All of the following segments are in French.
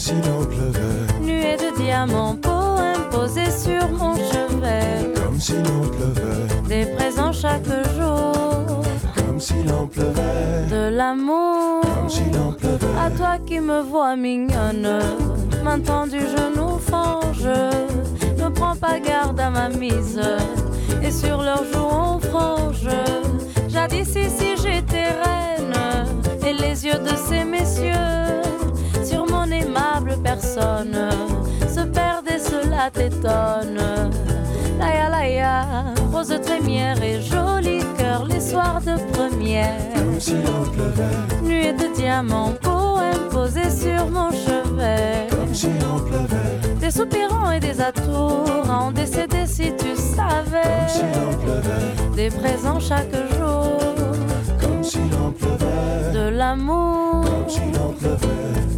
si l'on pleuvait. Nuée de diamants, poème posé sur mon chevet. Comme si l'on pleuvait. Des présents chaque jour. Comme si l'on pleuvait. De l'amour. Comme si l'on pleuvait. À toi qui me vois mignonne, maintenant du genou fange. Ne prends pas garde à ma mise. Et sur leurs joues on frange. Jadis ici j'étais reine. Et les yeux de ces messieurs sur mon aimable personne se perdent et cela t'étonne. Laïa laïa, rose trémière et joli cœur les soirs de première. Comme si l'on pleuvait. Nuée de diamants, poème posé sur mon chevet. Comme si l'on pleuvait. Des soupirants et des atours à en décéder si tu savais. Comme si l'on pleuvait. Des présents chaque jour. Comme si l'on pleuvait. De l'amour. Comme si l'on pleuvait.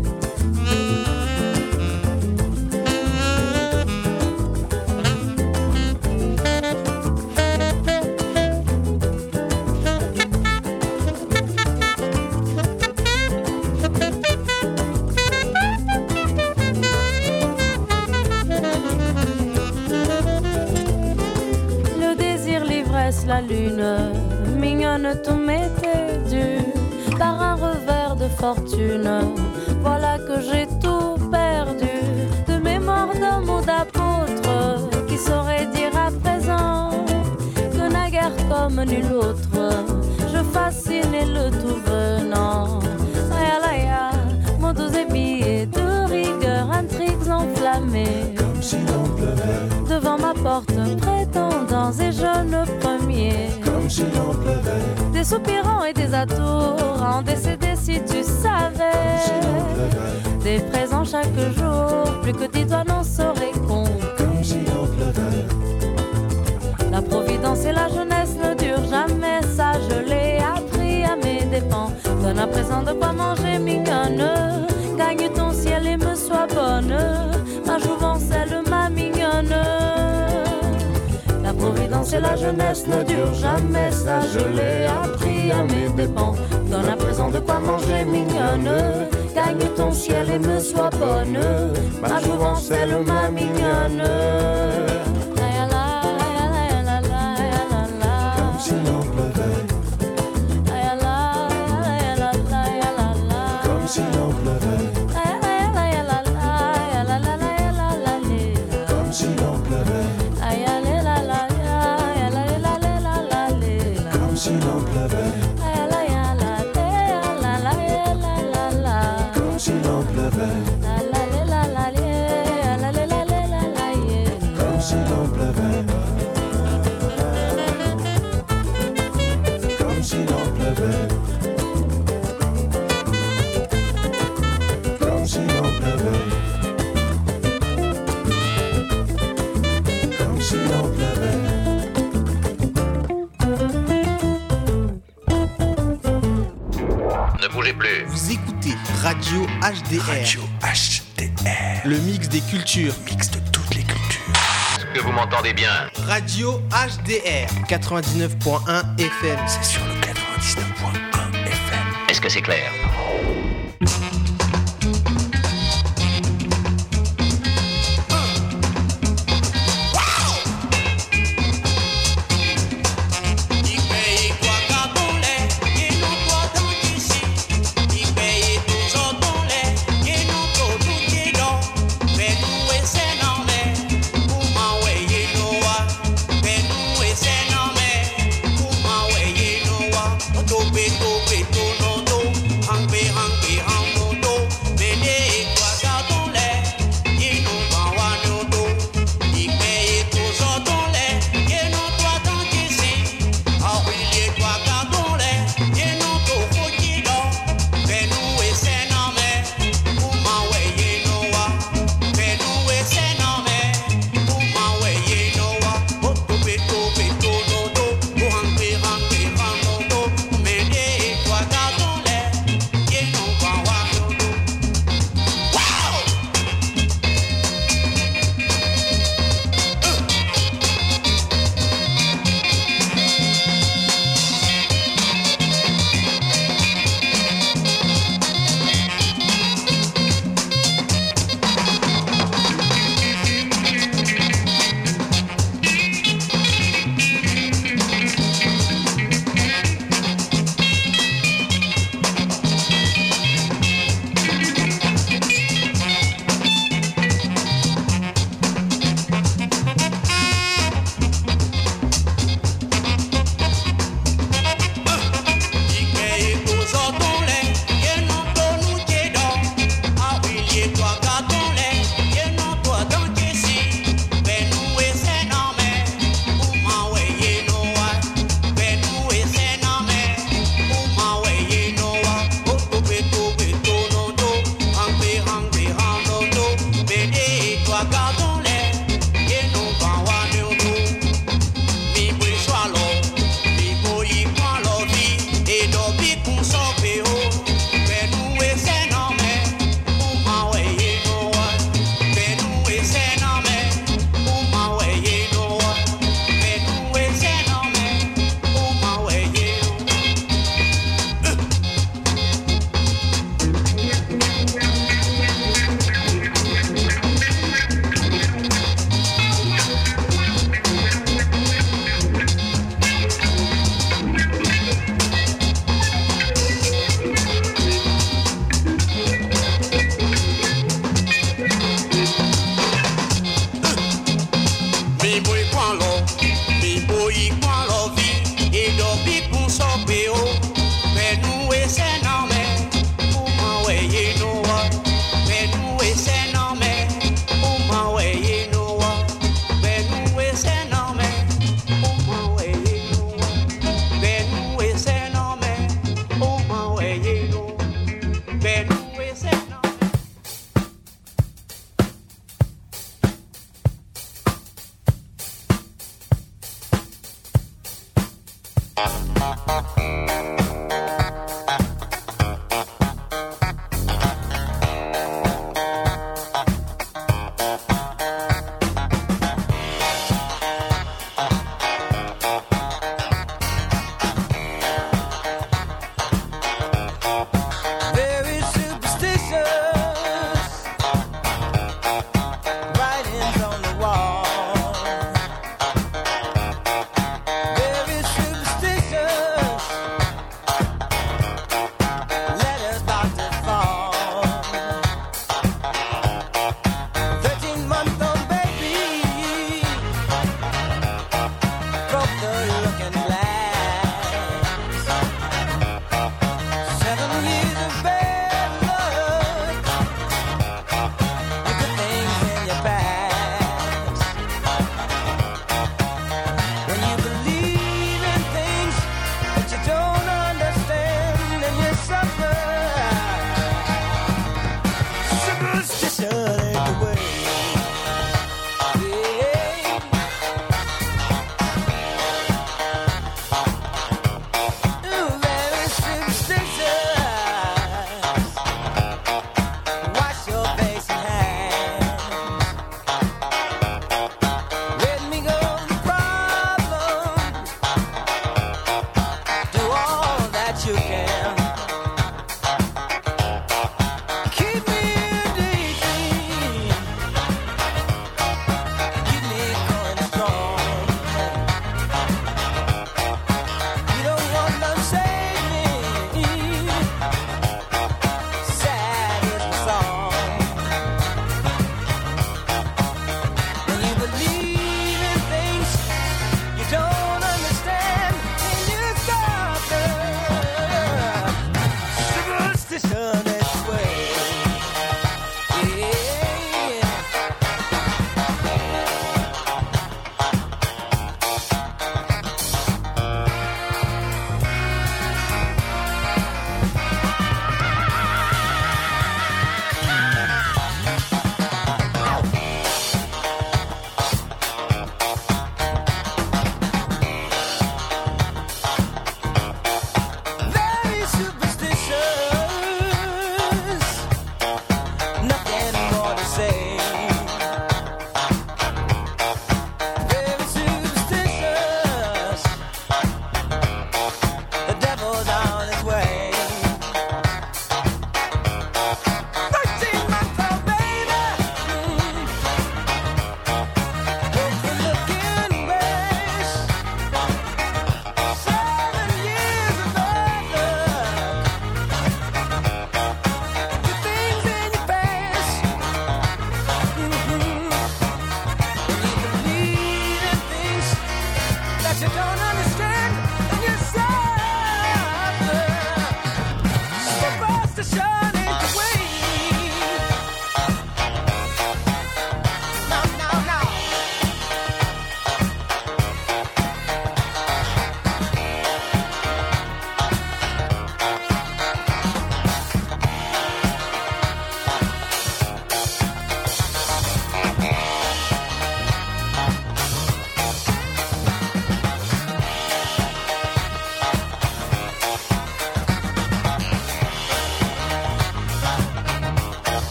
La lune, mignonne, tout m'était dû par un revers de fortune. Voilà que j'ai tout perdu. De mémoire d'homme ou d'apôtre qui saurait dire à présent que naguère comme nul autre je fascinais le tout venant. Laïa laïa, mon doux billet de rigueur, intrigues enflammées. Comme si l'on pleuvait. Devant ma porte, prétendants et jeunes premiers. Comme si l'on pleuvait. Des soupirants et des atours à en décéder si tu savais. Comme si l'on pleuvait. Des présents chaque jour, plus que tes doigts n'en sauraient compte. Comme si l'on pleuvait. La providence et la jeunesse ne durent jamais, ça je l'ai appris à mes dépens. Donne à présent de quoi manger mignonne. Gagne ton ciel et me sois bonne. Ma jouvence, elle ma mignonne. La providence et la jeunesse ne durent jamais, ça je l'ai appris à mes dépens. Donne à présent de quoi manger mignonne. Gagne ton ciel et me sois bonne. Ma jouvence, elle ma mignonne. Comme si l'on pleuvait. Comme si l'on pleuvait. Comme si l'on pleuvait. Comme si l'on pleuvait. Comme si l'on pleuvait. Comme si l'on pleuvait. Comme si l'on pleuvait. Comme si l'on pleuvait. Comme si l'on pleuvait. Ne bougez plus. Vous écoutez Radio HDR. Radio HDR. Le mix des cultures. Mix de toutes les cultures. Est-ce que vous m'entendez bien? Radio HDR 99.1 FM. C'est sur le 99.1 FM. Est-ce que c'est clair? Tope tope tono no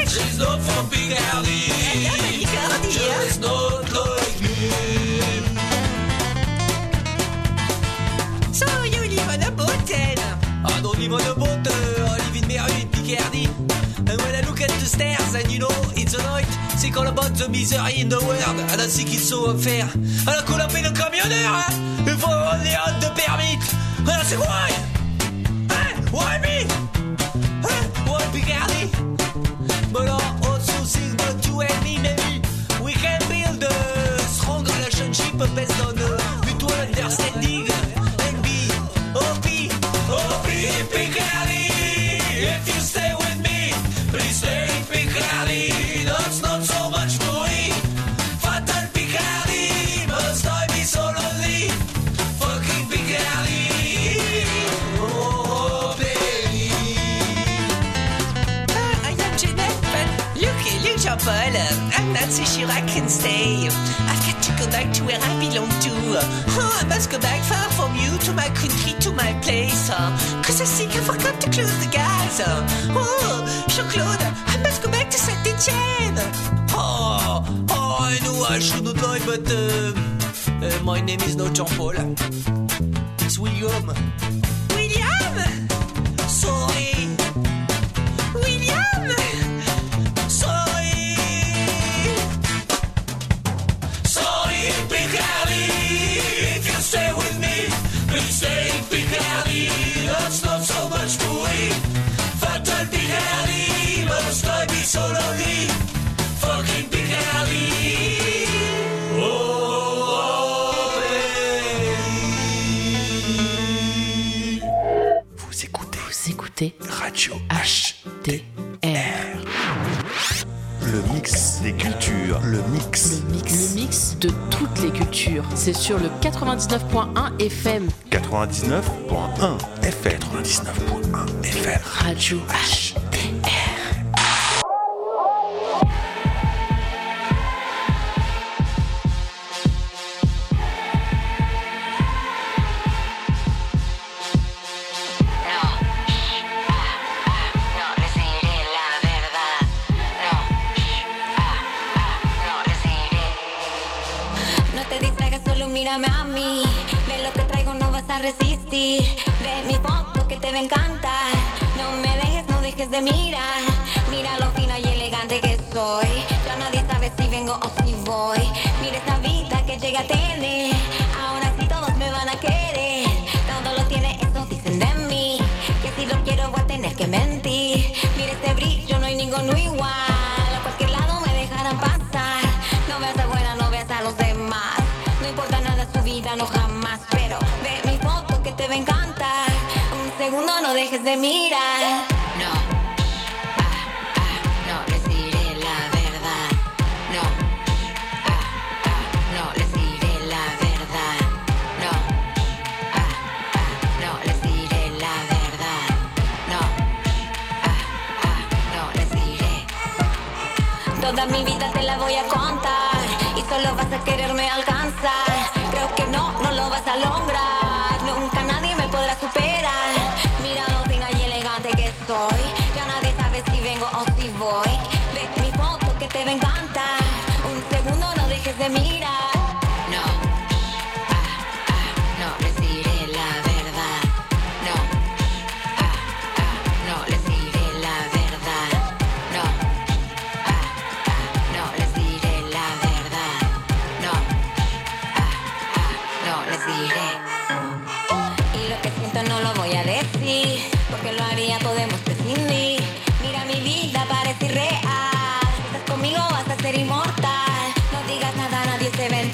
She's not from Picardy. Just not like me. So you live on a boat then? I don't live on a boat, I live in Meru in Picardy. And when I look at the stairs and you know, it's a night, think all about the misery in the world. And I think it's so unfair. And I could have been a camionneur, if I only had the permit. And I say, why? Why me? Why Picardy? But I also think that to help me, maybe we can build a strong relationship based on mutual understanding. And be Picardy. If you stay with me, please stay in Picardy. That's not so much for me. Fatal Picardy, must I be so lonely? Fucking Picardy. Oh, baby. I am Jeanette, but look, Jean-Paul, I'm not so sure I can stay. I've got to go back to where I belong to. I must go back far from you, to my country, to my place. Cause I think I forgot to close the gas. Oh, Jean-Claude, I must go back to Saint-Etienne. Oh, I know I shouldn't lie, but my name is not Jean-Paul. It's William. William? Sorry. William? Sorry. Sorry, Picardy. If you stay with me, please stay in Picardy. That's not so much to me. Fatal Picardy. Must I be so lonely? Fucking Picardy. Oh, baby. Vous écoutez Radio HDR. Le mix des cultures. Le mix de toutes les cultures. C'est sur le 99.1 FM. 99.1 FM. 99.1 FM. Radio HDR. Mírame a mí, ve lo que traigo, no vas a resistir. Ve mi foto que te va a encantar. No me dejes, no dejes de mirar. Mira lo fina y elegante que soy. Ya nadie sabe si vengo o si voy. Mira esta vida que llega a tener. Ahora sí todos me van a querer. Todo lo tiene, eso dicen de mí. Que si lo quiero voy a tener que mentir. Mira este brillo, no hay ninguno igual. A cualquier lado me dejarán pasar. No veas a buena, no veas a los demás. No importa nada su vida, no jamás. Pero ve mi foto que te va a encantar. Un segundo no dejes de mirar. No, no les diré la verdad. No, no les diré la verdad. No, no les diré la verdad. No, no les diré. Toda mi vida te la voy a contar. Y solo vas a quererme alcanzar. Creo que no lo vas a lograr. Nunca nadie me podrá superar. Mira lo fina y elegante que soy. Ya nadie sabe si vengo o si voy. Ve mi foto que te va a encantar. Un segundo no dejes de mirar. No, no les diré la verdad. No, no les diré la verdad. No, no les diré la verdad. No, no les diré. Y lo que siento no lo voy a decir, porque lo haría, podemos prescindir. Mira mi vida, parece irreal. Si estás conmigo vas a ser inmortal. No digas nada, nadie se ve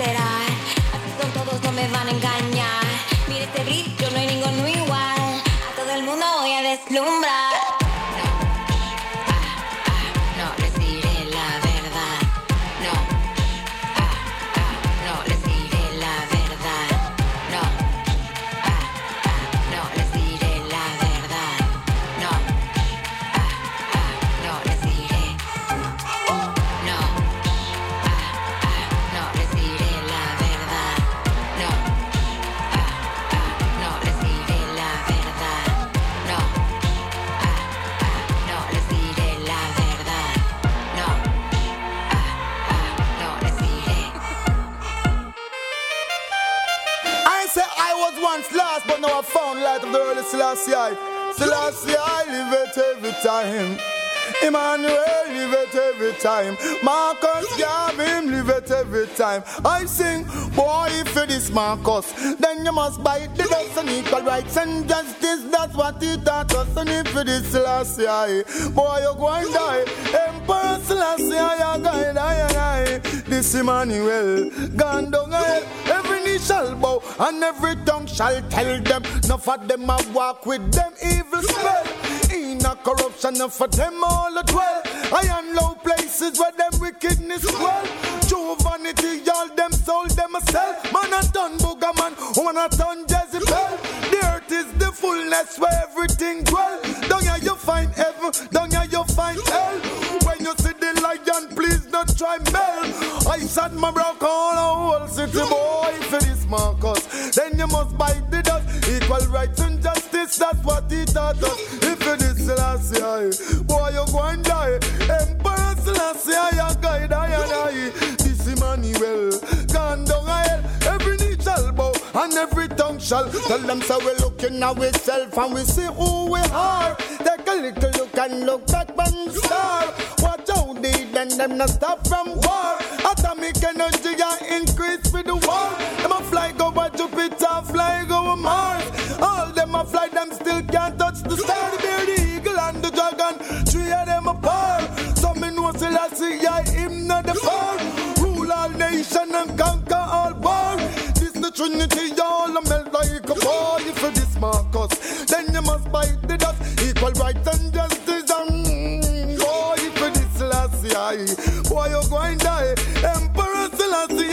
girl is Selassie. Selassie, I live it every time. Emmanuel, live it every time. Marcus, Gavin, live it every time. I sing, boy, if it is Marcus, then you must bite the dust and equal rights and justice. That's what he taught us. And if it is Selassie, boy, you're going to die. Emperor Selassie, you're going to die. This Emmanuel, gone down hell. Every knee shall bow and every tongue shall tell them. Enough of them I walk with them evil spell. In a corruption, enough of them all at well. I am low places where them wickedness dwell. True vanity, all them soul them a sell. Man a done booger man, woman a done Jezebel. The earth is the fullness where everything dwell. Down here you find heaven, down here you find hell. When you see the lion, please not try mel. I said my broke all a whole city boy. If it is Marcus, then you must bite the dust. Equal rights and justice, that's what he taught us. If it is Selassie, boy you go and die. Emperor Selassie, I guide, I. This Emmanuel, gone down hell. Every knee shall bow and every tongue shall tell them so we're looking at ourselves and we see who we are. Take a little look and look back on the star. Watch out they then them not stop from war. Atomic energy increase with the war. Them a fly go over Jupiter, fly go over Mars. All them a fly, them still can't touch the star. The bear, the eagle and the dragon, three of them apart. Some me know Selassie, him not the far. Rule all nation and conquer all war. This the Trinity, y'all a melt like a boy. If it is Marcus, then you must bite the dust. Equal rights and justice and boy, if it is Selassie, boy you going die. Emperor Selassie,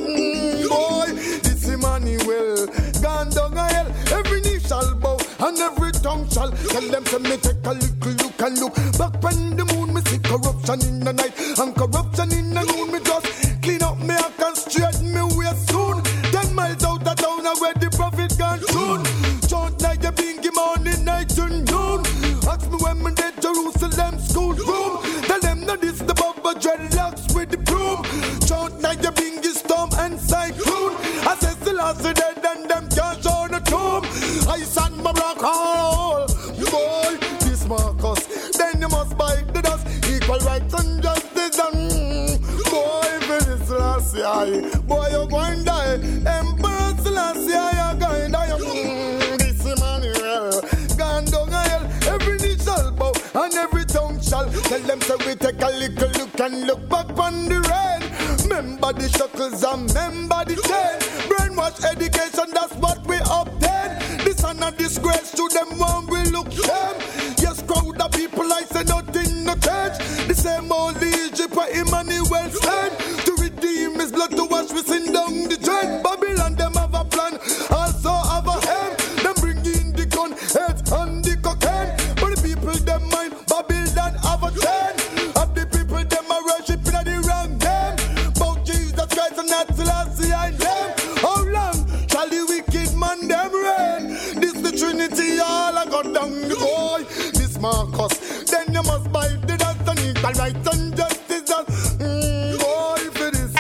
boy, this Emmanuel, gone down hell. Every knee shall bow and every tongue shall tell them to me take a little look and look back when the moon me see corruption in the night and corruption in the noon. Me just clean up me and can straighten me way soon. 10 miles out of town where the prophet gone soon. Chant like a bingy morning, night to noon. Ask me when me dead Jerusalem school room. Tell them that this the Baba dreadlocks with the broom. Chant like a bingy storm and cyclone. I say Selassie dead and them can't show the tomb. I stand my black hole. Boy, this Marcus, then you must bite the dust. Equal rights and justice and boy, if it is Selassie, boy you going to die. Emperor Selassie, you going to die. This Emmanuel, gone down hell. Every knee shall bow and every tongue shall tell them so we take a little look and look back on the rain. Remember the shackles and remember the chain. Brainwash education, that's what we obtain. This and a disgrace to them when we look shame. Yes, crowd of people, I say nothing no change. The same old Egypt where Emmanuel stand. To redeem his blood to wash we sin down the drain. Babylon, them have a plan, also have a aim. Them bring in the gun, heads and the cocaine. But the people, them mind, Babylon have a chain. Of the people, them are worshiping at the wrong name. Bout Jesus Christ and not Selassie and them. How long shall the wicked man them reign? This the Trinity, all I got down the boy. This Marcus, then you must bite the dust and equal rights and justice. Boy, if it is.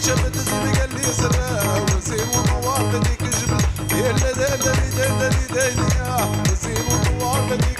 شبت زي قال لي سرا وسيم وطوال بديك جبل يا لا دا دا دا دا دا وسيم وطوال بديك